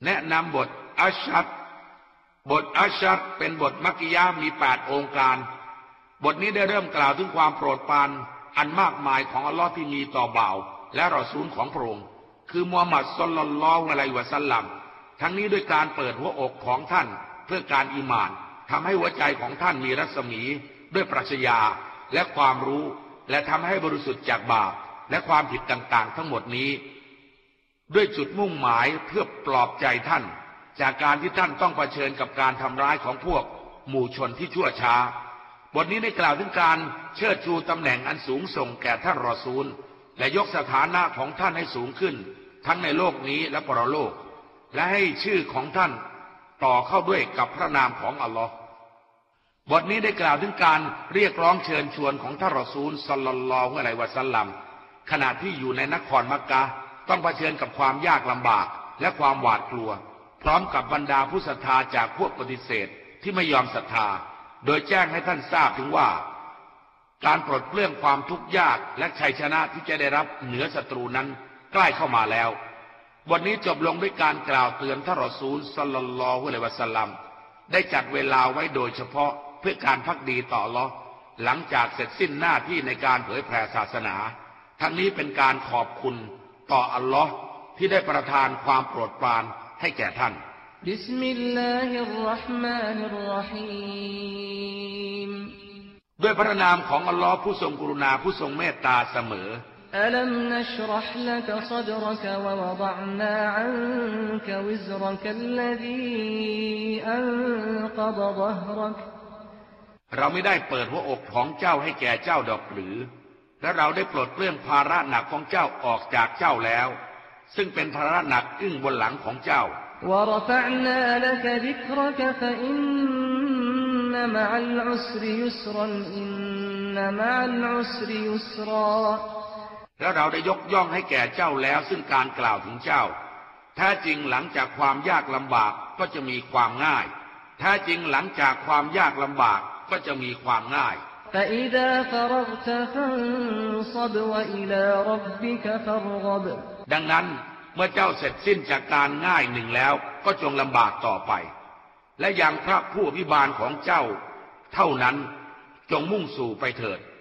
แนะนำบทอัชชัรบทอัชชัรเป็นบทมักกิยะห์มี8องค์การบทนี้ได้เริ่มกล่าวถึงความโปรดปรานอันมากมายของอัลลอฮ์ที่มีต่อบ่าวและรอซูลของพระองค์คือมูฮัมหมัดศ็อลลัลลอฮุอะลัยฮิวะซัลลัมทั้งนี้ด้วยการเปิดหัวอกของท่านเพื่อการอีหม่านทำให้หัวใจของท่านมีรัศมีด้วยปรัชญาและความรู้และทำให้บริสุทธิ์จากบาปและความผิดต่างๆทั้งหมดนี้ด้วยจุดมุ่งหมายเพื่อปลอบใจท่านจากการที่ท่านต้องเผชิญกับการทำร้ายของพวกหมู่ชนที่ชั่วช้าบทนี้ได้กล่าวถึงการเชิดชูตำแหน่งอันสูงส่งแก่ท่านรอซูลและยกสถานะของท่านให้สูงขึ้นทั้งในโลกนี้และปรโลกและให้ชื่อของท่านต่อเข้าด้วยกับพระนามของอัลลอฮ์บทนี้ได้กล่าวถึงการเรียกร้องเชิญชวนของท่านรอซูลศ็อลลัลลอฮุอะลัยฮิวะซัลลัมขณะที่อยู่ในนครมักกะฮ์ต้องเผชิญกับความยากลำบากและความหวาดกลัวพร้อมกับบรรดาผู้ศรัทธาจากพวกปฏิเสธที่ไม่ยอมศรัทธาโดยแจ้งให้ท่านทราบถึงว่าการปลดเปลื้องความทุกข์ยากและชัยชนะที่จะได้รับเหนือศัตรูนั้นใกล้เข้ามาแล้วบทนี้จบลงด้วยการกล่าวเตือนท่านรอซูลศ็อลลัลลอฮุอะลัยฮิวะซัลลัมได้จัดเวลาไว้โดยเฉพาะเพื่อการภักดีต่ออัลเลาะห์หลังจากเสร็จสิ้นหน้าที่ในการเผยแผ่ศาสนาทั้งนี้เป็นการขอบคุณต่ออัลเลาะห์ที่ได้ประทานความโปรดปรานให้แก่ท่านบิสมิลลาฮิรเราะห์มานิรเราะฮีมด้วยพระนามของอัลเลาะห์ผู้ทรงกรุณาผู้ทรงเมตตาเสมออัลัมนัชเราะห์ลักศดรกวะวะฎอนาอันกะวิซรกะลลซีอันกะฎฎฮรักเราไม่ได้เปิดหัวอกของเจ้าให้แก่เจ้าดอกหรือและเราได้ปลดเปลื้องภาระหนักของเจ้าออกจากเจ้าแล้วซึ่งเป็นภาระหนักอึ้งบนหลังของเจ้าวะรฟะนาละกะซิกรกะฟะอินนะมะอัลอุสริยุสรันอินนะมะอัลอุสริยุสราและเราได้ยกย่องให้แก่เจ้าแล้วซึ่งการกล่าวถึงเจ้าแท้จริงหลังจากความยากลำบากก็จะมีความง่ายแท้จริงหลังจากความยากลำบากก็จะมีความง่าย فإذا فرغت فانصب وإلى ربك فارغب ดังนั้นเมื่อเจ้าเสร็จสิ้นจากการง่ายหนึ่งแล้วก็จงลำบากต่อไปและยังพระผู้อภิบาลของเจ้าเท่านั้นจงมุ่งสู่ไปเถิด